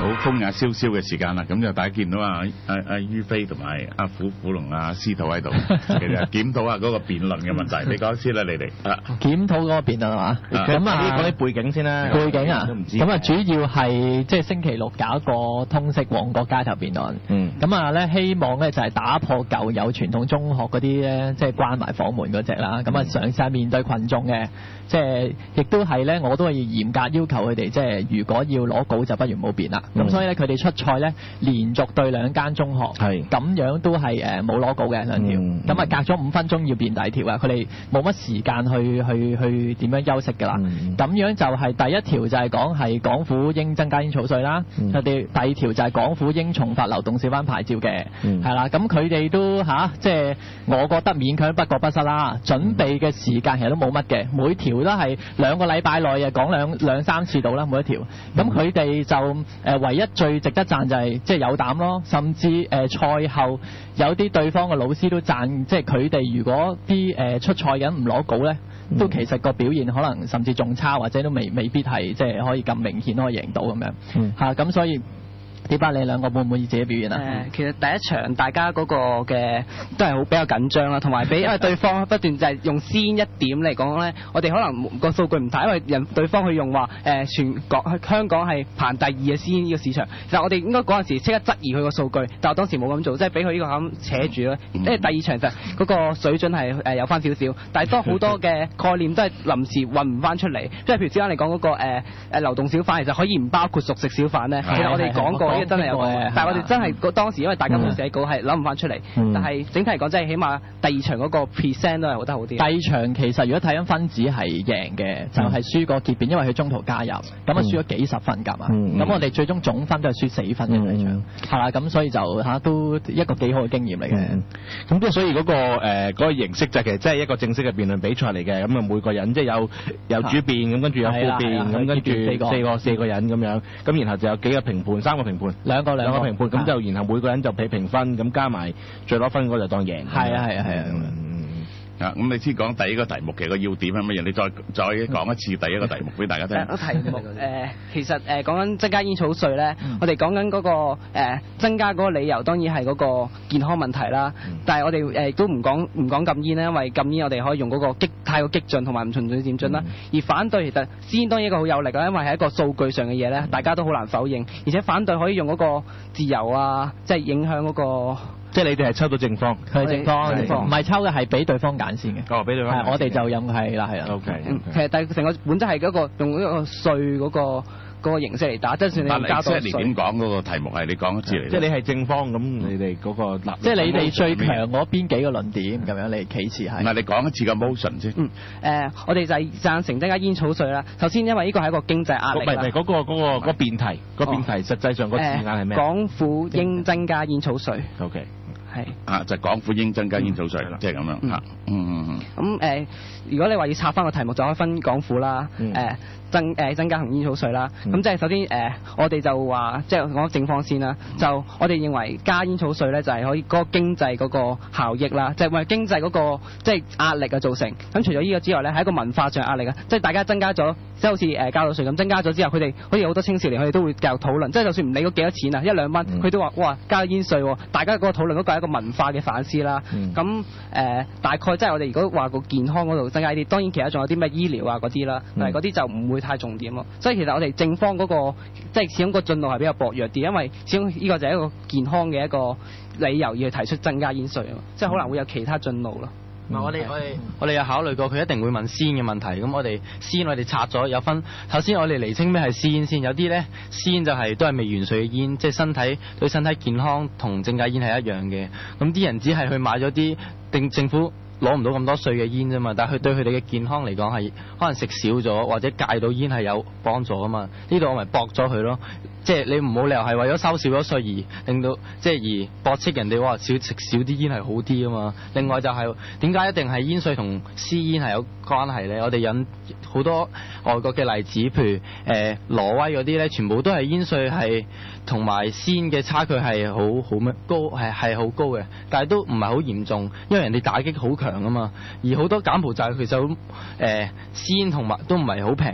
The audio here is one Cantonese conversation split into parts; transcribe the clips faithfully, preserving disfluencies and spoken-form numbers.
好風雅蕭蕭嘅時間啦，咁就大家見到啊阿阿於飛同埋阿虎虎龍阿司徒喺度，其實檢討下嗰個辯論嘅問題，你講先啦，你哋啊檢討嗰個辯論係嘛？咁啊講啲背景先啦， 背景啊， 都唔知咁啊主要係即係星期六搞一個通識旺角街頭辯論， 嗯， 咁啊咧希望咧就係打破舊有傳統中學嗰啲咧，即係關埋房門嗰隻啦，咁啊上晒面對群眾嘅，即係亦都係咧，我都係嚴格要求佢哋，即係如果要攞稿就不如冇辯啦。咁、嗯、所以咧，佢哋出賽咧，連續對兩間中學，係咁樣都係誒冇攞稿嘅兩條。咁、嗯、啊隔咗五分鐘要辯第二條啊，佢哋冇乜時間去去去點樣休息㗎啦。咁、嗯、樣就係第一條就係講係港府應增加煙草稅啦。佢、嗯、哋第二條就係港府應重發流動小販牌照嘅，係、嗯、啦。咁佢哋都嚇、啊，即係我覺得勉強不過不失啦。準備嘅時間其實都冇乜嘅，每條都係兩個禮拜內啊講兩兩三次到啦，每一條。咁佢哋就誒、呃、唯一最值得讚就係即係有膽咯，甚至誒、呃、賽後有啲對方嘅老師都讚，即係佢哋如果啲誒、呃、出賽人唔攞稿咧，都其實個表現可能甚至仲差，或者都未未必係即係可以咁明顯可以贏到咁樣嚇。咁、嗯啊、所以點解你兩個滿唔滿意自己表現啊？誒、 呃，其實第一場大家嗰個嘅都係好比較緊張啦，同埋俾因為對方不斷就係用先一點嚟講咧，我哋可能個數據唔睇，因為人對方去用話誒、呃、全港香港係排第二嘅先呢個市場，其實我哋應該嗰陣時即刻質疑佢個數據，但係當時冇咁做，即係俾佢呢個咁扯住咯。因為第二場就嗰個水準係誒有翻少少，但係當好多嘅概念都係臨時運唔翻出嚟，即係譬如之啱你講嗰個誒誒、呃、流動小販，其實可以唔包括熟食小販咧。其實我哋講過。真係有嘅，但係我哋真係當時因為大家冇寫稿係諗唔翻出嚟、嗯，但係整體嚟講真係起碼第二場嗰個 percent 都係好得好啲。第二場其實如果睇緊分子係贏嘅，就係、是、輸個結便，因為佢中途加入，咁啊輸咗幾十分㗎嘛。咁、嗯、我哋最終總分都係輸四分嘅第二場，係啦，咁所以就嚇都一個幾好嘅經驗嚟嘅。 咁即係所以嗰、那個誒嗰、呃那個形式就其實真係一個正式嘅辯論比賽嚟嘅，咁啊每個人即係有有主辯咁，跟住有副辯咁，跟住四個四個人咁樣，咁然後就有幾個評判，三個評判。 兩個兩個評判，咁就然後每個人就俾評分，咁加埋最攞分嗰個就當贏。 係啊係啊係啊。 啊，咁你先講第一個題目嘅個要點係乜嘢？你再再講一次第一個題目俾大家聽。 個題目誒、呃，其實誒講緊增加煙草稅咧、嗯，我哋講緊嗰個、呃、增加嗰個理由，當然係嗰個健康問題啦。嗯、但係我哋誒、呃、都唔講唔講禁煙咧，因為禁煙我哋可以用嗰個激太過激進同埋唔循序漸進啦、嗯。而反對其實先當然一個好有力啦，因為係一個數據上嘅嘢咧，大家都好難否認。而且反對可以用嗰個自由啊，即係影響嗰個。 即係你哋係抽到正方， 係正方，唔係抽嘅係俾對方揀先嘅。 哦，俾對方揀。係我哋就任係啦，係啦。 O K。 其實但係成個本質係嗰個用嗰個稅嗰個嗰個形式嚟打，即係算你加多稅。 即係點講嗰個題目係你講一次嚟。 即係你係正方咁，你哋嗰個立。 即係你哋最強嗰邊幾個論點咁樣，你其次係。 唔係你講一次個 motion 先。 嗯。誒，我哋就係贊成增加煙草稅啦。首先因為呢個係一個經濟壓力啦。 唔係唔係嗰個嗰個嗰個辯題，個辯題實際上個字眼係咩？ 港府應增加煙草稅。 O K。 係啊，就係、港府應增加煙草稅啦，即係咁樣嚇。嗯嗯嗯。咁、 嗯、誒、呃，如果你話要拆翻個題目，就可以分港府啦，誒、嗯呃、增誒、呃、增加同煙草稅啦。咁、嗯、即係首先誒、呃，我哋就話即係講正方先啦。就我哋認為加煙草稅咧，就係、是、可以嗰個經濟嗰個效益啦，就係、是、為經濟嗰、那個即係、就是、壓力嘅造成。咁除咗呢個之外咧，係一個文化上壓力啊，即係大家增加咗，即係好似誒交咗稅咁，增加咗之後，佢哋好似好多青少年佢哋都會繼續討論，即係就算唔理嗰幾多錢啊，一兩蚊，佢、嗯、都話哇加咗煙稅，大家嗰個討論嗰個係一個文化嘅反思啦。咁、嗯、誒、呃、大概即係我哋如果話個健康嗰度增加啲，當然其他仲有啲咩醫療啊嗰啲啦，但係嗰啲就唔會太重點咯。所以其實我哋正方嗰、那個即係始終個進路係比較薄弱啲，因為始終呢個就係一個健康嘅一個理由要去提出增加煙稅啊，即係可能會有其他進路咯。 唔、嗯、係我哋我哋我哋有考慮過，佢一定會問先嘅問題。咁我哋先我哋拆咗有分。頭先我哋釐清咩係先先，有啲咧先就係、是、都係未完稅嘅煙，即係身體對身體健康同正價煙係一樣嘅。咁啲人只係去買咗啲定政府攞唔到咁多稅嘅煙啫嘛，但係佢對佢哋嘅健康嚟講係可能食少咗或者戒到煙係有幫助啊嘛。呢度我咪駁咗佢咯。即係你唔好理由係為咗收少咗稅而令到即係而駁斥人哋話少食少啲煙係好啲啊嘛。另外就係點解一定係煙稅同私煙係有關係咧？我哋引好多外國嘅例子，譬如誒、呃、挪威嗰啲咧，全部都係煙稅係同埋私煙嘅差距係好好咩高係係好高嘅，但係都唔係好嚴重，因為人哋打擊好強啊嘛。而好多柬埔寨其實誒私煙同埋都唔係好平嘅。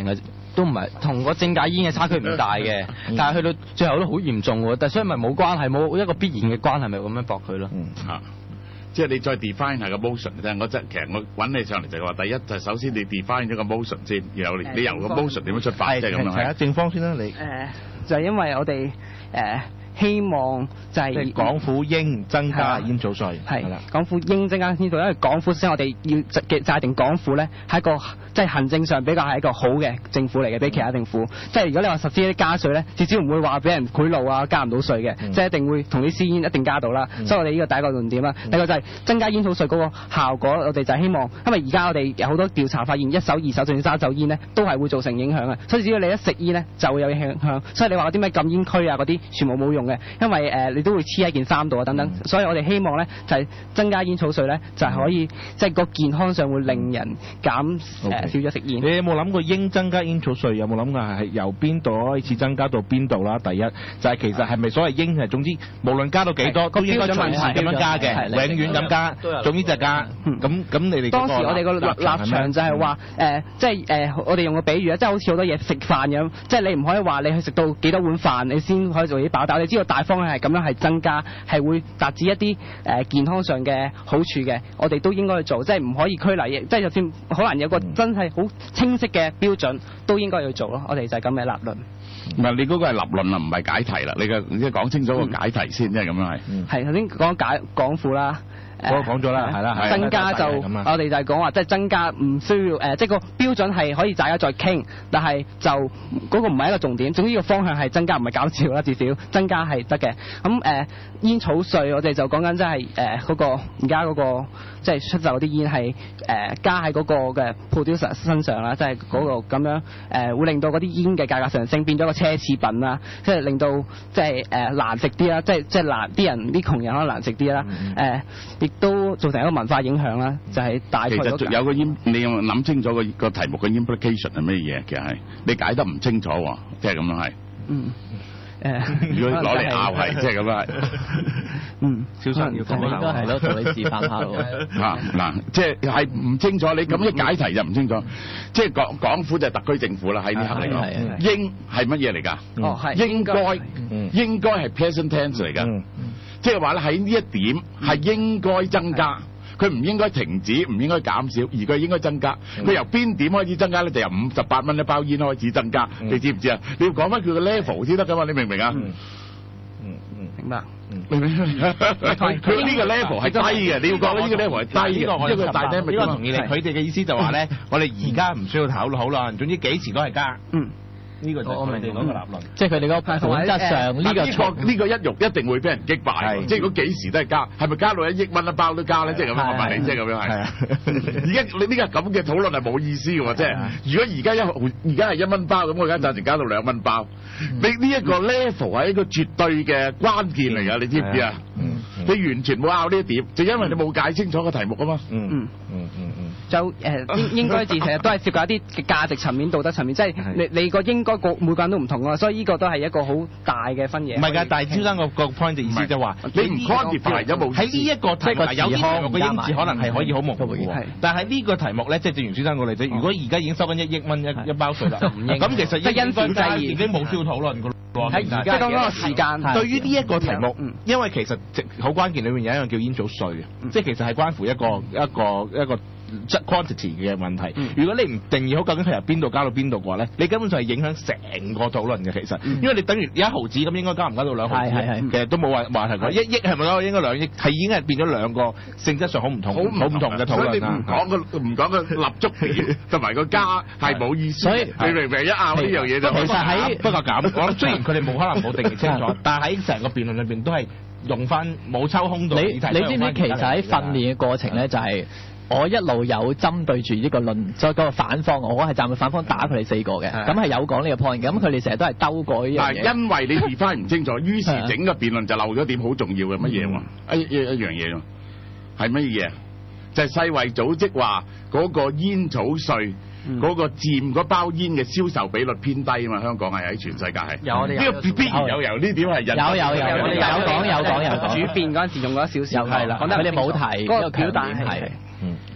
都唔係同個正價煙嘅差距唔大嘅，但係去到最後都好嚴重喎。但係所以咪冇關係，冇一個必然嘅關係，咪咁樣駁佢咯。 嚇！即係你再 define 下個 motion 啫。我真其實我揾你上嚟就係話，第一就首先你 define 咗個 motion 先，然後你你由個 motion 點樣出發，即係咁樣。 係啊，正方先啦，你。 誒，就係因為我哋誒。希望就係、是、 港府應增加煙草稅， 係啦，港府應增加煙草稅，因為港府先我哋要嘅界定港府咧係一個即係、就是、行政上比較係一個好嘅政府嚟嘅，比其他政府。即係如果你話實施啲加稅咧，至少唔會話俾人賄賂啊，加唔到稅嘅，嗯、即係一定會同啲私煙一定加到啦。嗯、所以我哋呢個第一個論點啦，嗯、第二個就係增加煙草稅嗰個效果，我哋就係希望，因為而家我哋有好多調查發現，一手、二手甚至揸走煙咧都係會造成影響嘅。所以只要你一食煙咧就會有影響。所以你話嗰啲咩禁煙區啊嗰啲全部冇用嘅，因為誒、呃、你都會黐喺件衫度啊等等。嗯、所以我哋希望咧就係、是、增加煙草稅咧就係、是、可以即係個健康上會令人減誒、嗯呃、少咗食煙。 你有冇諗過應增加煙草稅？有冇諗過係由邊度開始增加到邊度啦？第一就係、是、其實係咪所謂應係總之無論加到幾多都應該隨時咁樣加嘅，永遠咁加，總之就加。咁咁你哋當時我哋個立立場就係話誒，即係誒我哋用個比喻啊，即係好似好多嘢食飯咁，即係你唔可以話你去食到幾多碗飯你先可以做啲飽，但係你知道大方向係咁樣係增加，係會達至一啲誒、呃、健康上嘅好處嘅，我哋都應該去做，即係唔可以拘泥，即係就算可能有個真係好清晰嘅標準，都應該去做咯。我哋就係咁嘅立論。 唔係你嗰個係立論啊，唔係解題啦。你嘅即係講清楚個解題先，即係咁樣係。係頭先講解港府啦。 我講咗啦，係啦， 增加就我哋就係講話，即係增加唔需要誒，即係個標準係可以大家再傾，但係就嗰個唔係一個重點。總之個方向係增加，唔係減少啦，至少增加係得嘅。咁誒煙草稅，我哋就講緊即係誒嗰個而家嗰個即係出售啲煙係誒加喺嗰個嘅 producer 身上啦，即係嗰個咁樣誒會令到嗰啲煙嘅價格上升，變咗個奢侈品啦，即係令到即係誒難食啲啦，即係即係難啲人啲窮人可能難食啲啦，誒亦都造成一個文化影響啦，就係大概。其實有個煙，你諗清楚個個題目嘅 implication 係咩嘢？其實係你解得唔清楚喎，即係咁樣係。嗯。誒，如果攞嚟拗係，即係咁樣係。嗯，小生要講下。應該係咯，同你示範下喎。嚇嗱，即係係唔清楚，你咁一解題就唔清楚。即係港港府就係特區政府啦，喺呢刻嚟講。應係乜嘢嚟㗎？哦，係。應該應該係 present tense 嚟㗎。即係話咧，喺呢一點係應該增加，佢唔應該停止，唔應該減少，而佢應該增加。佢由邊點開始增加咧？就由五十八蚊一包煙開始增加，你知唔知啊？你要講翻佢個 level 先得㗎嘛？你明唔明啊？嗯嗯，明白。明唔明？佢呢個 level 係低嘅，你要講呢個 level 係低嘅，因為大啲咪。呢個同意你。佢哋嘅意思就話咧，我哋而家唔需要討論好啦，總之幾時都係加。嗯。呢個就係佢哋嗰個立論，即係佢哋嗰個本質上呢個呢個一肉一定會俾人擊敗，即係如果幾時都係加，係咪加到一億蚊一包都加咧？即係咁樣，我問你，即係咁樣係。而家你呢個咁嘅討論係冇意思嘅喎，即係如果而家一而家係一蚊包咁，我而家暫時加到兩蚊包，你呢一個 level 係一個絕對嘅關鍵嚟㗎，你知唔知啊？你完全冇拗呢一點，就因為你冇解清楚個題目啊嘛。嗯嗯嗯嗯嗯。就誒應應該字其實都係涉及一啲嘅價值層面、道德層面，即係你你個應該個每個人都唔同啊，所以呢個都係一個好大嘅分野。唔係㗎，但係招生個個 point 嘅意思就話，你唔 quantify 有冇喺呢一個題目有啲題目嘅英字可能係可以好模糊嘅，但係呢個題目咧，即係正如先生個例子，如果而家已經收緊一億蚊一一包稅啦，咁其實即係因時制宜已經冇需要討論㗎咯。喺而家嗰個時間，對於呢一個題目，因為其實好關鍵裏面有一樣叫煙草稅嘅，即係其實係關乎一個一個一個。質 quantity 嘅問題，嗯、如果你唔定義好究竟係由邊度加到邊度嘅話咧，你根本上係影響成個討論嘅。其實，嗯、因為你等於一毫子咁，應該加唔加到兩毫子？其實都冇話話題講。一億係咪咯？應該兩億，係已經係變咗兩個性質上好唔同、好唔同嘅討論啦。唔講個唔講個立足點同埋個加係冇意思。所以你明唔明一拗呢樣嘢就其實喺不過咁講，雖然佢哋冇可能冇定義清楚，但係喺成個辯論裏邊都係用翻冇抽空到。你你知唔知其實喺訓練嘅過程咧就係？我一路有針對住呢個論，再嗰個反方，我係站喺反方打佢哋四個嘅，咁係有講呢個 point 嘅，咁佢哋成日都係兜過呢樣嘢。但係因為你 define 唔清楚，於是整個辯論就漏咗點好重要嘅乜嘢喎？一一一樣嘢喎，係乜嘢？就係世衛組織話嗰個煙草稅嗰個佔嗰包煙嘅銷售比率偏低啊嘛，香港係喺全世界係。有呢個必然有由呢點係引。有有有有有講有講有講。主辯嗰陣時用咗少少。係啦，佢哋冇提嗰個表達係。嗯，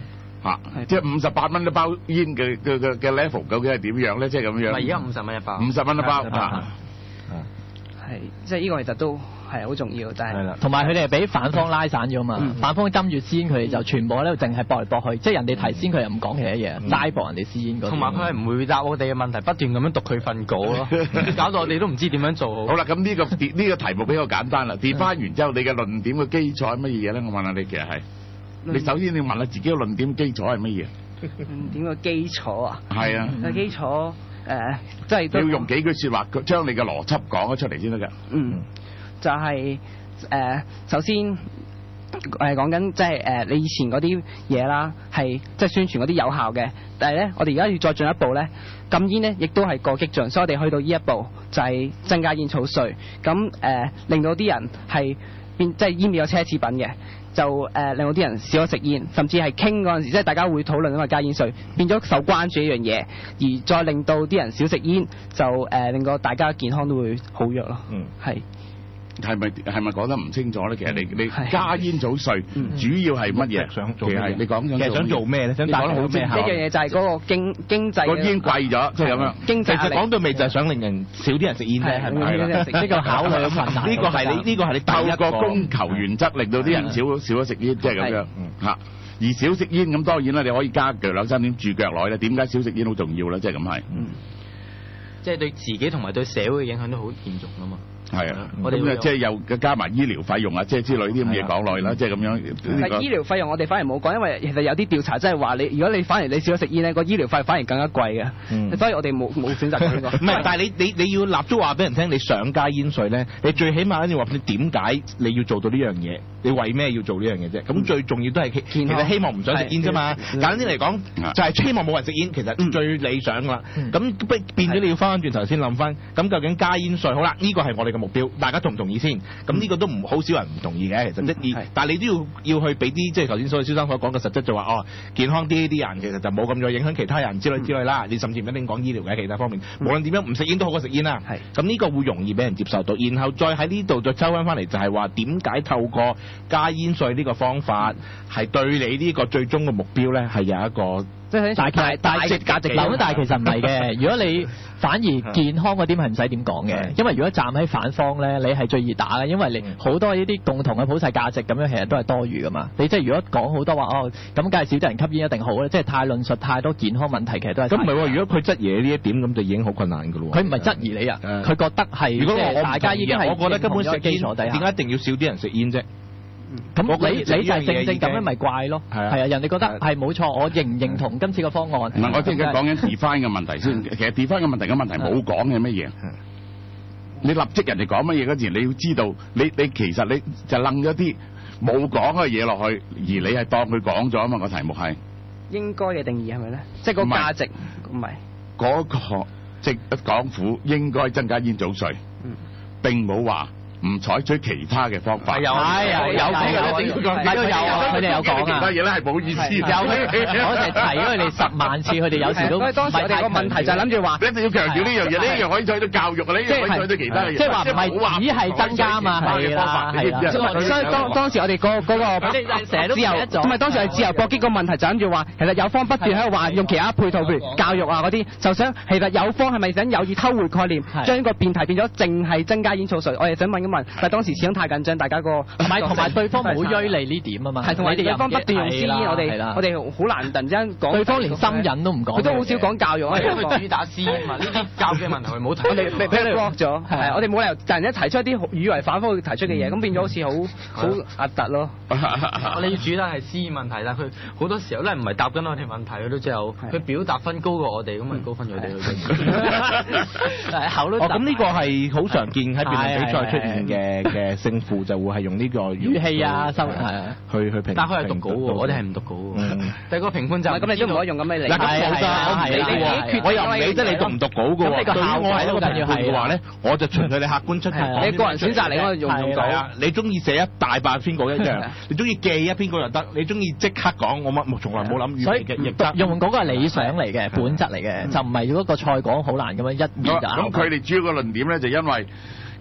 嚇，即係五十八蚊一包煙嘅嘅嘅嘅 level 究竟係點樣咧？即係咁樣。 唔係而家五十蚊一包。五十蚊一包嚇。 係，即係呢個其實都係好重要，但係同埋佢哋係俾反方拉散咗嘛，嗯、反方跟住私煙，佢哋就全部喺度淨係駁嚟駁去，即係人哋提先，佢又唔講其他嘢，齋駁人哋私煙嗰啲。同埋佢係唔回答我哋嘅問題，不斷咁樣讀佢份稿咯，搞到我哋都唔知點樣做好。 好啦，咁呢、這個呢、這個題目比較簡單啦，跌翻完之後，你嘅論點嘅基礎係乜嘢咧？我問下你，其實係你首先你問下自己嘅論點基礎係乜嘢？ 論點嘅基礎啊？ 係啊。 嘅基礎。誒、呃，即係你要用幾句説話將你嘅邏輯講咗出嚟先得㗎。 嗯，就係、是、誒、呃，首先誒講緊即係誒你以前嗰啲嘢啦，係即係宣傳嗰啲有效嘅，但係咧我哋而家要再進一步咧，禁煙咧亦都係過激進，所以我哋去到呢一步就係增加煙草稅，咁誒、呃、令到啲人係變即係煙變咗奢侈品嘅。就誒、呃、令到啲人少咗食煙，甚至係傾嗰陣時，即係大家會討論因為加煙稅變咗受關注一樣嘢，而再令到啲人少食煙，就誒、呃、令到大家健康都會好弱咯。嗯，係。 係咪係咪講得唔清楚咧？其實你你加煙草稅主要係乜嘢？想做係你講其實想做咩咧？想講得好清楚。 一樣嘢就係嗰個經經濟個煙貴咗，即係咁樣。 經濟其實講到尾就係想令人少啲人食煙啫，係咪？ 呢個考慮嘅困難。 呢個係你呢個係你透過供求原則令到啲人少少咗食煙，即係咁樣嚇。而少食煙咁當然啦，你可以加腳兩三點住腳內咧。點解少食煙好重要咧？即係咁係。 即係對自己同埋對社會嘅影響都好嚴重啊嘛。 係啊，我哋即係又加埋醫療費用啊，即係之類啲咁嘢講落去啦，即係咁樣。 但係醫療費用我哋反而冇講，因為其實有啲調查真係話你，如果你反而你少咗食煙咧，個醫療費反而更加貴嘅。嗯、所以我哋冇冇選擇呢個。 唔係，但係你你你要立足話俾人聽，你想加煙稅咧，你最起碼要話你點解你要做到呢樣嘢？你為咩要做呢樣嘢啫？咁、嗯、最重要都係其實希望唔想食煙啫嘛。簡單啲嚟講，就係希望冇人食煙，其實最理想㗎啦。咁、嗯、變咗你要翻返轉頭先諗翻，咁究竟加煙稅好啦？呢個係我哋嘅目標，大家同唔同意先？咁呢個都唔好少人唔同意嘅，其實即係，但係你都要要去俾啲即係頭先所謂蕭生所講嘅實質，就話哦健康啲啲人其實就冇咁再影響其他人之類之類啦。你甚至唔一定講醫療嘅其他方面，無論點樣唔食煙都好過食煙啦。咁呢個會容易俾人接受到，然後再喺呢度再抽翻翻嚟，就係話點解透過加煙稅呢個方法係對你呢個最終嘅目標咧係有一個。 即係大大大值價值諗，但係其實唔係嘅。如果你反而健康嗰啲係唔使點講嘅，因為如果站喺反方咧，你係最易打嘅，因為你好多呢啲共同嘅普世價值咁樣，其實都係多餘噶嘛。你即係如果講好多話哦，咁梗係少啲人吸煙一定好咧，即係太論述太多健康問題，其實都係。咁唔係喎，如果佢質疑呢一點，咁就已經好困難㗎咯。佢唔係質疑你啊，佢覺得係。如果我大家已經係，我覺得根本食煙點解一定要少啲人食煙啫？咁你你就係正正咁樣咪怪咯，係啊，人哋覺得係冇錯，我認唔認同今次個方案？唔係， 我即係講緊 define 嘅問題先。其實 define 嘅問題嘅問題冇講嘅乜嘢。你立即人哋講乜嘢嗰時，你要知道，你你其實你就楞咗啲冇講嘅嘢落去，而你係當佢講咗啊嘛。個題目係應該嘅定義係咪咧？即係個價值唔係嗰個即港府應該增加煙草稅，並冇話唔採取其他嘅方法。 有係有有講嘅，都有啊，佢哋有講啊。 其他嘢咧係冇意思。有我哋提咗佢哋十萬次，佢哋有時都。 所以當時我哋個問題就係諗住話， 你一定要強調呢樣嘢，呢樣可以採到教育啊，呢樣可以採到其他嘢。 即係話唔係只係增加嘛，係啦，係啦。 所以當當時我哋嗰嗰個自由，唔係當時係自由搏擊個問題，就諗住話，其實有方不斷喺度話用其他配套，譬如教育啊嗰啲，就想其實有方係咪想有意偷回概念，將個辯題變咗淨係增加煙草稅？我哋想問一問，但係當時始終太緊張，大家個同埋同埋對方冇追你呢點啊嘛， 係同埋對方不斷用私煙，我哋我哋好難突然之間講。 對方連心癮都唔講， 佢都好少講教育啊， 因為佢主打私煙嘛，呢啲教嘅問題佢冇提。 我哋俾俾你 block 咗，係我哋冇理由突然間提出一啲以為反方會提出嘅嘢，咁變咗好似好好核突咯。 我哋要主打係私煙問題，但係佢好多時候咧唔係答緊我哋問題，佢都之後佢表達分高過我哋，咁咪高分咗佢哋。 係口都。 哦，咁呢個係好常見喺辯論比賽出現嘅嘅勝負，就會係用呢個語氣啊、收係啊去去評。 但係佢係讀稿喎，我哋係唔讀稿喎。但係個評判就咁，你都唔可以用咁嘅理。 嗱，咁冇錯，我唔理你，我又唔理得你讀唔讀稿嘅喎。對於我係一個評判嘅話咧，我就隨佢你客觀出題。 你個人選擇你可以用唔用稿啊？ 你中意寫一大百篇稿一樣，你中意記一篇稿又得，你中意即刻講，我乜從來冇諗語嘅，亦得。 用嗰個係理想嚟嘅，本質嚟嘅，就唔係嗰個賽講好難咁樣一面就。 咁佢哋主要個論點咧，就因為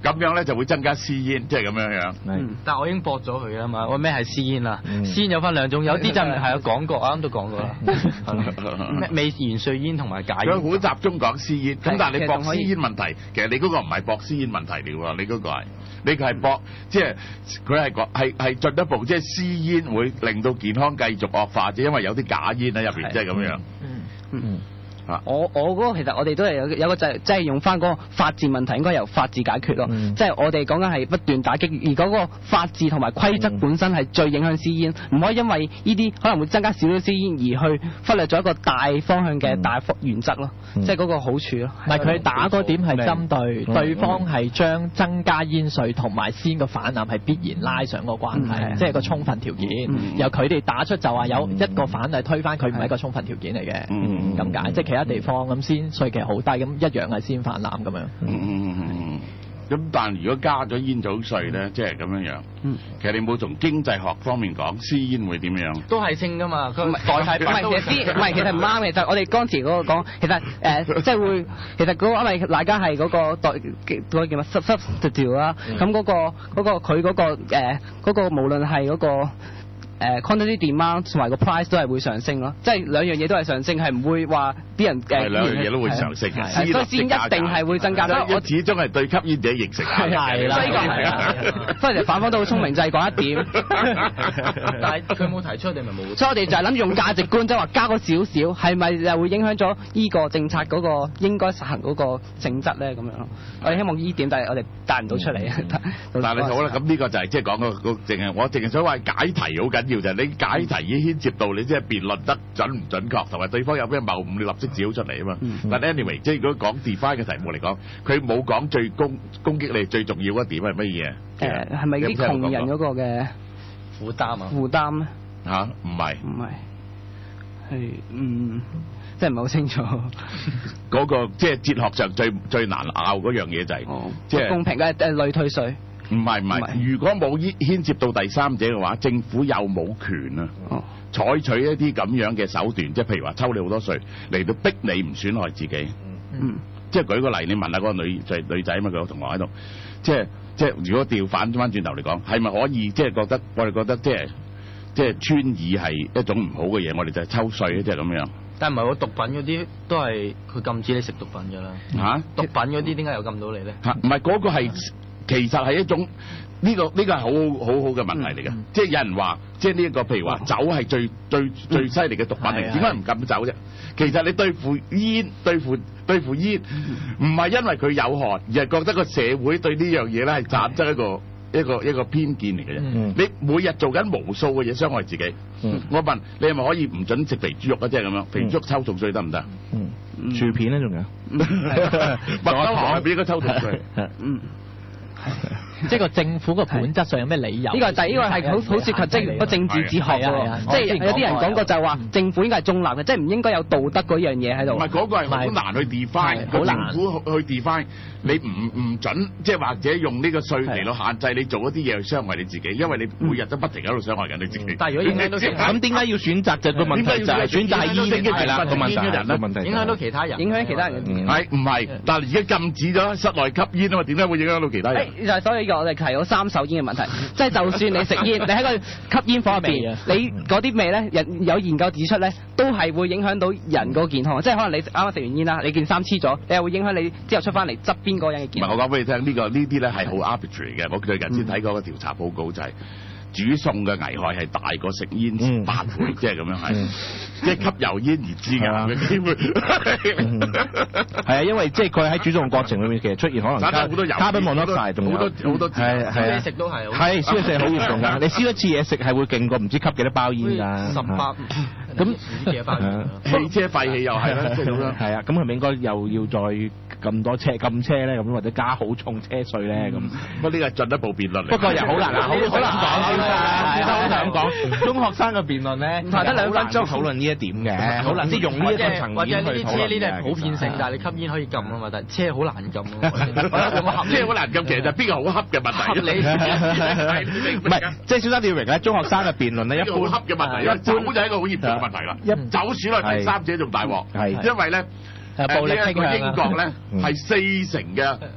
咁樣咧就會增加私煙，即係咁樣樣。 嗯，但係我已經駁咗佢啦嘛，我咩係私煙啊？私煙有分兩種，有啲就係係有講過，啱啱都講過啦。咩未完稅煙同埋解煙。 佢好集中講私煙，咁但係你駁私煙問題，其實你嗰個唔係駁私煙問題嚟喎，你嗰個係你個係駁，即係佢係講係係進一步，即係私煙會令到健康繼續惡化，即係因為有啲假煙喺入邊，即係咁樣。 嗯嗯。啊！我我嗰個其實我哋都係有有個就係即係用翻嗰個法治問題，應該由法治解決咯。嗯、即係我哋講緊係不斷打擊，而嗰個法治同埋規則本身係最影響私煙，唔、嗯、可以因為呢啲可能會增加少少私煙而去忽略咗一個大方向嘅大原則咯。嗯、即係嗰個好處咯。唔係佢打嗰點係針對、嗯、對方係將增加煙稅同埋私煙嘅反濫係必然拉上個關係，嗯、即係個充分條件。嗯、由佢哋打出就話有一個反例推翻佢唔係一個充分條件嚟嘅。咁、嗯、解即係其他地方咁先稅期好低，咁一樣係先泛濫咁樣。嗯嗯嗯。 咁但如果加咗煙草稅咧，即係咁樣樣。嗯。其實你冇從經濟學方面講，私煙會點樣？ 都係升噶嘛，佢代替品。唔係其實私，唔係其實唔啱嘅。就我哋剛才嗰個講，其實誒、呃、即係會，其實嗰、那個因為大家係嗰個代嗰個叫乜 substitute 啦，咁嗰個嗰個佢嗰個誒嗰個無論係嗰個。誒 quantity demand 同埋個 price 都係會上升咯，即係兩樣嘢都係上升，係唔會話啲人誒兩樣嘢都會上升嘅， 所以先一定係會增加。所以我始終係對吸煙者形成係啦，所以呢個係啊，所以反方都好聰明，就係講一點。 但係佢冇提出，你咪冇。 所以我哋就係諗住用價值觀，即係話加個少少，係咪又會影響咗依個政策嗰個應該實行嗰個性質咧？咁樣咯，我哋希望依點，但係我哋帶唔到出嚟。 但係好啦，咁呢個就係即係講個個淨係我淨係想話解題好緊要就係你解題已經牽涉到你即係辯論得準唔準確，同埋對方有咩謬誤，你立即指出嚟啊嘛。嗯、但 anyway， 即係如果講 define 嘅題目嚟講，佢冇講最攻攻擊你最重要一點係乜嘢？ 誒係咪啲窮人嗰個嘅負擔啊？ 負擔咧嚇唔係唔係係嗯，即係唔係好清楚。 嗰個即係哲學上最最難拗嗰樣嘢就係、是哦、即係公平嘅誒類退稅。 唔係唔係，如果冇牽涉到第三者嘅話，政府又冇權啊，哦、採取一啲咁樣嘅手段，即係譬如話抽你好多稅嚟到逼你唔損害自己。嗯，即係舉個例，你問下嗰個女就係女仔啊嘛，佢有同學喺度，即係即係如果調反翻轉頭嚟講，係咪可以即係覺得我哋覺得即係即係穿耳係一種唔好嘅嘢，我哋就係抽稅咧，即係咁樣。 但係唔係喎，毒品嗰啲都係佢禁止你食毒品㗎啦。嚇、啊，毒品嗰啲點解又禁到你咧？嚇、啊，唔係嗰個係。其實係一種呢、這個呢、這個係好好好好嘅問題嚟嘅，嗯、即係有人話，即係呢一個譬如話酒係最最、嗯、最犀利嘅毒品嚟，點解唔禁酒啫？其實你對付煙對付對付煙，唔係因為佢有害，而係覺得個社會對呢樣嘢咧係產生一個、嗯、一個一個偏見嚟嘅啫。嗯、你每日做緊無數嘅嘢傷害自己，嗯、我問你係咪可以唔準食肥豬肉啊？即係咁樣，肥豬肉抽重稅得唔得？ 薯片咧仲有， 麥當勞係邊個抽重稅？ 嗯。 即係個政府個本質上有咩理由？ 呢個就係呢個係好好涉及即係個政治哲學喎。即係有啲人講過就係話政府應該係中立嘅，即係唔應該有道德嗰樣嘢喺度。 唔係嗰個係好難去 define，好難政府去 define。你唔唔準即係或者用呢個稅嚟到限制你做一啲嘢去傷害你自己，因為你每日都不停喺度傷害緊你自己。 但係如果影響到咁點解要選擇就個問題就係選擇係煙係啦個問題， 影響到其他人， 影響其他人。 係唔係？但係而家禁止咗室內吸煙啊嘛，點解會影響到其他人？ 就係所以呢個我哋提咗三手煙嘅問題，即係就算你食煙，你喺個吸煙房入邊，你嗰啲味咧，人有研究指出咧，都係會影響到人個健康。即係可能你啱啱食完煙啦，你件衫黐咗，你又會影響你之後出翻嚟側邊嗰個人嘅健康。 唔係我講俾你聽，呢個呢啲咧係好 arbitrary 嘅。我最近先睇過個調查報告就係。煮餸嘅危害係大過食煙八倍，即係咁樣係，即係吸油煙而致嘅機會。 係啊，因為即係佢喺煮餸過程裏面，其實出現可能加好多油， 加賓莫諾塞，仲有好多好多係係啊， 食都係係燒嘢食好嚴重㗎。你燒一次嘢食係會勁過唔知吸幾多包煙㗎。 十八咁幾多包煙？ 汽車廢氣又係啦，即係咁樣。係啊，咁係咪應該又要再咁多車禁車咧？咁或者加好重車稅咧？咁不過呢個係進一步辯論嚟。 不過又好難啊，好好難講。我想講中學生嘅辯論咧，得兩分鐘討論呢一點嘅，好難即係用呢一個層面去討論嘅。或者呢啲車呢啲係普遍性，但係你吸煙可以禁啊嘛，但係車好難禁啊。 車好難禁，其實就邊個好恰嘅問題？ 唔係，即係小生你要明咧，中學生嘅辯論咧，一般恰嘅問題，一早就係一個好嚴重嘅問題啦。走鼠落第三者仲大鑊，因為咧，誒呢一個英國咧係四成嘅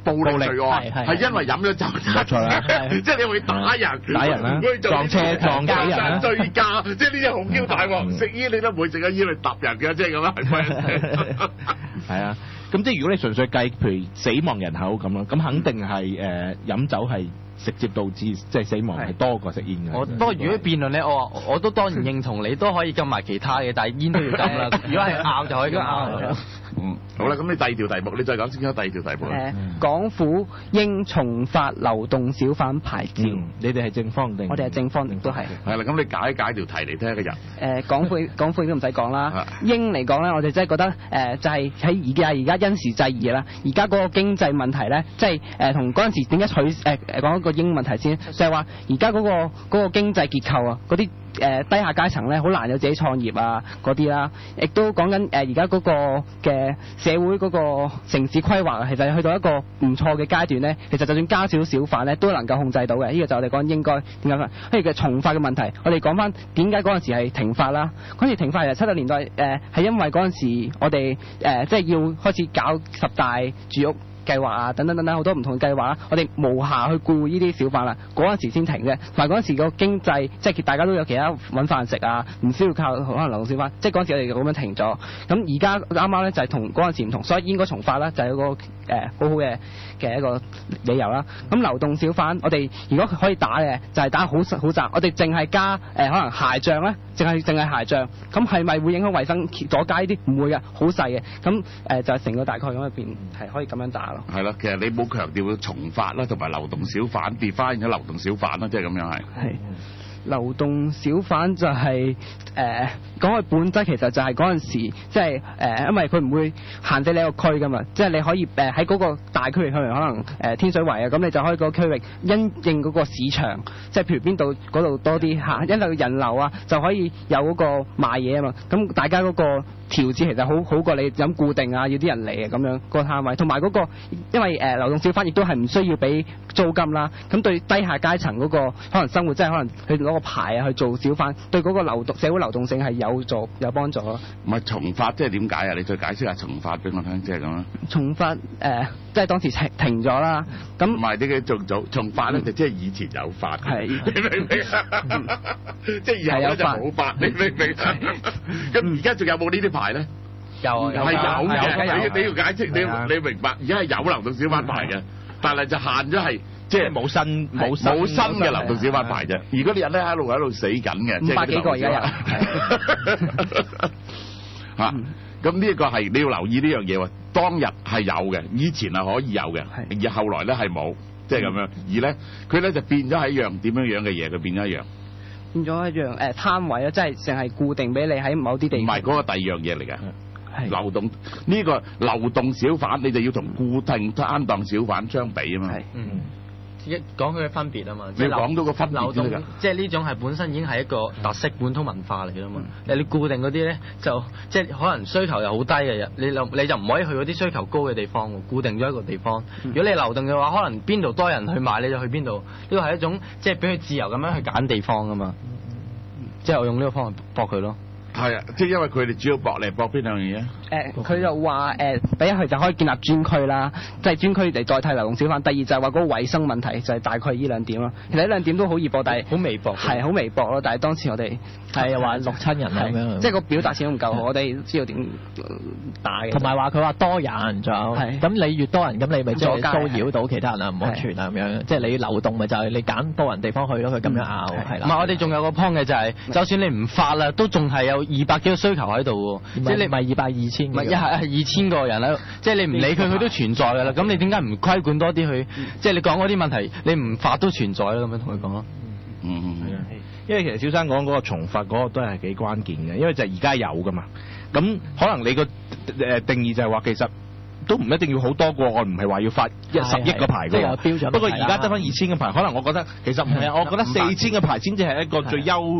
暴力罪案，係因為飲咗酒。 冇錯啦， 即係你會打人、 打人啦，撞車撞死人啦， 醉駕，即係呢啲好嬌大鑊。食煙你都唔會食緊煙嚟揼人嘅，即係咁啦，係咪？係啊。咁即係如果你純粹計，譬如死亡人口咁咯，咁肯定係誒飲酒係直接導致即係死亡係多過食煙嘅。 我不過如果辯論咧，我話我都當然認同你都可以禁埋其他嘅，但係煙都要禁啦。如果係拗就可以咁拗。 嗯，好啦，咁你第二條題目，你再講清楚第二條題目。 誒，港府應重發流動小販牌照。 你哋係正方定？ 我哋係正方，都係。 係啦，咁你解一解條題嚟聽下嘅人。 誒，港府港府都唔使講啦。應嚟講咧，我哋真係覺得誒，就係喺而家而家因時制宜啦。而家嗰個經濟問題咧，即係誒同嗰陣時點解取誒誒講一個英問題先，就係話而家嗰個嗰個經濟結構啊，嗰啲誒低下階層咧，好難有自己創業啊嗰啲啦，亦都講緊誒而家嗰個嘅社會嗰個城市規劃，其實去到一個唔錯嘅階段咧，其實就算加少小販咧，都能夠控制到嘅。呢個就我哋講應該點解法，跟住嘅重發嘅問題，我哋講翻點解嗰陣時係停發啦？嗰陣時停發係七十年代誒，係、呃、因為嗰陣時我哋誒即係要開始搞十大住屋計劃啊，等等等等好多唔同嘅計劃啦，我哋無暇去顧呢啲小販啦，嗰陣時先停嘅。同埋嗰陣時個經濟，即係大家都有其他揾飯食啊，唔需要靠可能流動小販，即係嗰陣時我哋咁樣停咗。咁而家啱啱咧就係同嗰陣時唔同，所以應該重發啦，就係、是、一個誒、呃、好好嘅嘅一個理由啦。咁流動小販，我哋如果可以打嘅，就係、是、打好好窄，我哋淨係加誒、呃、可能鞋匠咧，淨係淨係鞋匠，咁係咪會影響衞生阻街呢啲？唔會嘅，好細嘅。咁誒、呃、就係、是、成個大概咁入邊係可以咁樣打。 係啦，其實你冇強調重發啦，同埋流動小販跌翻咗流動小販啦，即係咁樣係。係流動小販就係誒講佢本質，其實就係嗰陣時即係誒，因為佢唔會限制你一個區㗎嘛，即係你可以誒喺嗰個大區域可能可能誒天水圍啊，咁你就可以個區域因應嗰個市場，即係譬如邊度嗰度多啲嚇，因為人流啊就可以有嗰個賣嘢啊嘛，咁大家嗰個調節其實好好過你飲固定啊，要啲人嚟啊咁樣個攤位，同埋嗰個因為誒、呃、流動小販亦都係唔需要俾租金啦，咁對低下階層嗰個可能生活，即係可能去攞個牌啊去做小販，對嗰個流動社會流動性係有助有幫助咯。 唔係重發即係點解啊？你再解釋下重發俾我聽，即係咁啦。 重發誒、呃，即係當時停停咗啦。咁唔係啲嘅仲早重發咧，就即係以前有發。係，你明唔明啊？即係以後咧就冇發，你明唔明啊？咁而家仲有冇呢啲牌咧？ 有係有嘅，你你要解釋，你你明白？而家係有流動小販牌嘅，但係就限咗係即係冇新冇冇新嘅流動小販牌啫。而嗰啲人咧喺度喺度死緊嘅， 五百幾個而家有。 嚇！咁呢一個係你要留意呢樣嘢喎。當日係有嘅，以前係可以有嘅，而後來咧係冇，即係咁樣。而咧佢咧就變咗係一樣點樣樣嘅嘢，佢變咗一樣。 變咗一樣誒攤位咯，即係淨係固定俾你喺某啲地方。唔係嗰個第二樣嘢嚟嘅。流動呢、這個流動小販，你就要同固定攤檔小販相比啊嘛。係， 嗯，一講佢嘅分別啊嘛。 你講到個分別流動，即係呢種係本身已經係一個特色本土文化嚟嘅嘛。嗯、你固定嗰啲咧，就即係可能需求又好低嘅，你你就唔可以去嗰啲需求高嘅地方喎。固定咗一個地方，嗯、如果你流動嘅話，可能邊度多人去買你就去邊度。呢個係一種即係俾佢自由咁樣去揀地方啊嘛。即係我用呢個方法駁佢咯。 係啊，即係因為佢哋主要駁嚟駁邊兩樣嘢啊？ 誒，佢就話誒，第一佢就可以建立專區啦，即係專區嚟代替流動小販。第二就係話嗰個衞生問題，就係大概呢兩點咯。其實呢兩點都好易駁，但係好微薄， 係好微薄咯。但係當時我哋係話六七人咁樣， 即係個表達始終唔夠好，我哋知道點打嘅。 同埋話佢話多人，仲有咁你越多人，咁你咪即係騷擾到其他人啊，唔安全啊咁樣。即係你流動咪就係你揀多人地方去咯，佢咁樣拗係啦。 唔係我哋仲有個 point 嘅就係，就算你唔發啦，都仲係有二百幾個需求喺度喎。即係你唔係二百二千，唔係一係二千個人喺度，即係你唔理佢，佢都存在㗎啦。咁你點解唔規管多啲去？即係你講嗰啲問題，你唔發都存在啦。咁樣同佢講咯。 嗯嗯嗯。 因為其實小生講嗰個重發嗰個都係幾關鍵嘅，因為就係而家有㗎嘛。咁可能你個誒定義就係話其實都唔一定要好多個案，唔係話要發一十億個牌嘅。標準。不過而家得翻二千個牌，可能我覺得其實唔係，我覺得四千個牌先至係一個最優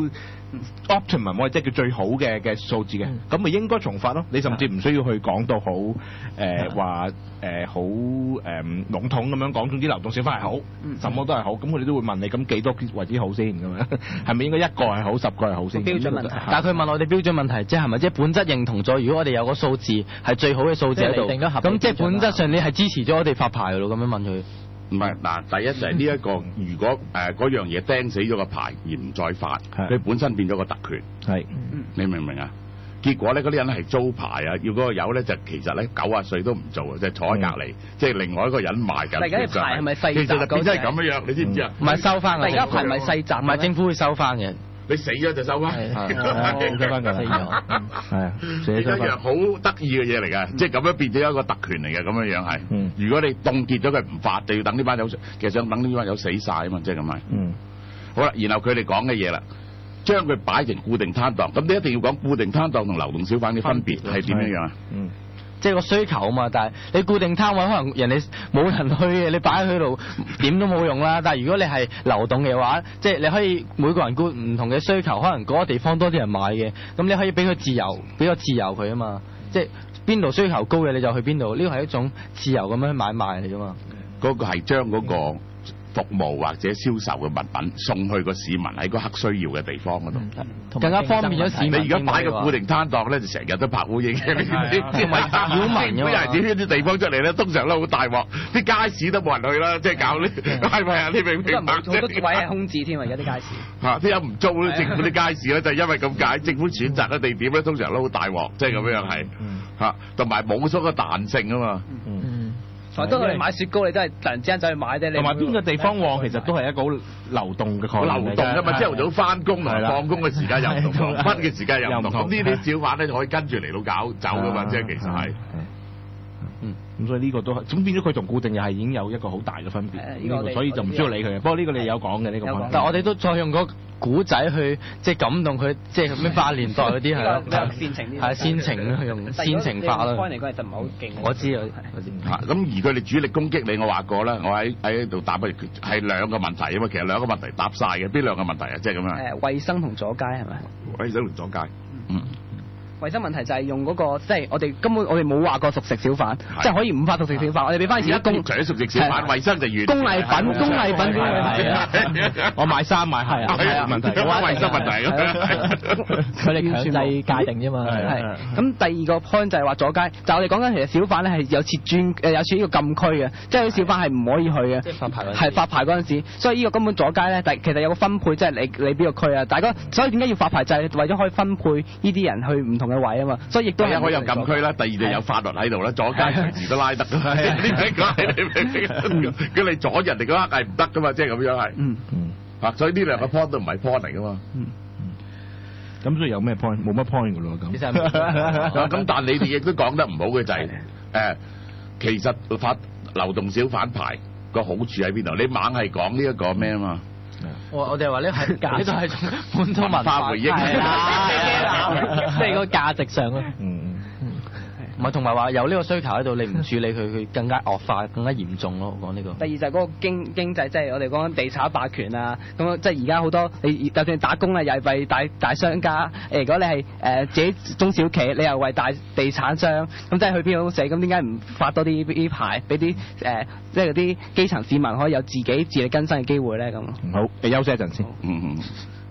optimum 或者即係叫最好嘅嘅數字嘅，咁咪應該重發咯。你甚至唔需要去講到好誒話誒好誒籠統咁樣講，總之流動小販係好，什麼都係好，咁佢哋都會問你咁幾多為之好先咁樣，係咪應該一個係好，十個係好先？ 標準問題。 但係佢問我哋標準問題，即係係咪即係本質認同咗？如果我哋有個數字係最好嘅數字喺度，咁即係本質上你係支持咗我哋發牌㗎咯？咁樣問佢。 唔係嗱，第一就係呢一個，如果誒嗰樣嘢釘死咗個牌而唔再發，佢本身變咗個特權， 係， 你明唔明啊？結果咧嗰啲人係租牌啊，要嗰個友咧就其實咧九啊歲都唔做啊，即係坐喺隔離，即係另外一個人賣緊。 而家啲牌係咪細集？ 其實就變咗係咁樣樣，你知唔知啊？ 唔係收翻㗎。 而家牌咪細集？ 唔係政府會收翻嘅。 你死咗就收翻， 收翻㗎，死咗，係啊，死咗收翻。一樣好得意嘅嘢嚟㗎，即係咁樣變咗一個特權嚟嘅，咁樣樣係。嗯。如果你凍結咗佢唔發，就要等呢班友，其實想等呢班友死晒啊嘛，即係咁係。嗯。好啦，然後佢哋講嘅嘢啦，將佢擺成固定攤檔，咁你一定要講固定攤檔同流動小販嘅分別係點樣樣啊？嗯。 即係個需求啊嘛，但係你固定攤位可能人哋冇人去嘅，你擺喺佢度點都冇用啦。但係如果你係流動嘅話，即係你可以每個人顧唔同嘅需求，可能嗰個地方多啲人買嘅，咁你可以俾佢自由，俾個自由佢啊嘛。即係邊度需求高嘅你就去邊度，呢個係一種自由咁樣去買賣嚟㗎嘛。 嗰個係將嗰個服務或者銷售嘅物品送去個市民喺個黑需要嘅地方嗰度， 更加方便咗市民。 你而家擺個固定攤檔咧，就成日都拍烏蠅嘅， 同埋擾民㗎嘛。 有人啲地方出嚟咧，通常都好大鑊，啲街市都冇人去啦，即係搞呢，係咪啊？你明唔明白？ 好多位係空置添啊！而家啲街市嚇，啲人唔租咧，政府啲街市咧就係因為咁解，政府選擇嘅地點咧，通常都好大鑊，即係咁樣係嚇，同埋冇咗個彈性啊嘛。 我都係買雪糕，你都係突然之間走去買啫。 同埋邊個地方旺，其實都係一個好流動嘅概念。 流動㗎嘛，朝頭早翻工同放工嘅時間又唔同，分嘅時間又唔同。咁呢啲小販咧可以跟住嚟到搞走㗎嘛，即係其實係。 嗯，咁所以呢個都係，咁變咗佢同固定又係已經有一個好大嘅分別。呢個所以就唔需要理佢嘅。不過呢個你有講嘅呢個。 但係我哋都再用個古仔去即係感動佢，即係咩八年代嗰啲係咯， 煽情啲。係煽情用煽情法啦。 開嚟嗰陣就唔係好勁。 我知啊，我知。 嚇，咁而佢哋主力攻擊你，我話過啦，我喺喺度答不係兩個問題啊嘛，其實兩個問題答晒嘅，邊兩個問題啊？即係咁樣。 誒，衞生同阻街係咪？ 衞生同阻街。嗯。 衞生問題就係用嗰個，即係我哋根本我哋冇話過熟食小販，即係可以唔發熟食小販，我哋俾翻錢公。 除咗熟食小販，衞生就完。 工藝品，工藝品先係啊！ 我買衫買係啊，係啊問題， 冇話衞生問題咁。 佢哋強制界定啫嘛。 係。咁第二個 point 就係話阻街，就我哋講緊其實小販咧係有設專誒有設呢個禁區嘅，即係啲小販係唔可以去嘅。 即係發牌嗰陣。 係發牌嗰陣時，所以呢個根本阻街咧，但其實有個分配，即係你你邊個區啊？大家所以點解要發牌就係為咗可以分配呢啲人去唔同嘅位啊嘛。所以亦都係可以有禁區啦，第二就有法律喺度啦，阻街隨時都拉得㗎嘛。呢啲講佢你阻人哋嗰刻係唔得㗎嘛，即係咁樣係。嗯嗯。啊，所以呢兩個 point 都唔係 point 嚟㗎嘛。嗯嗯。 咁所以有咩 point？冇乜 point 㗎咯咁。 其實咁， 但你哋亦都講得唔好嘅就係誒，其實發流動小販牌個好處喺邊度？你猛係講呢一個咩啊嘛？ 我我哋話呢係呢個係本土文化回憶， 係啦，即係個價值上咯。嗯嗯。 唔係同埋話有呢個需求喺度，你唔處理佢，佢更加惡化、更加嚴重咯。我講呢個。 第二就係嗰個經經濟，即係我哋講緊地產霸權啊。咁即係而家好多你就算打工啊，又係為大大商家。誒，如果你係誒自己中小企，你又為大地產商，咁即係去邊度死？咁點解唔發多啲啲牌，俾啲誒即係嗰啲基層市民可以有自己自力更生嘅機會咧？咁。 好，你休息一陣先。 嗯嗯。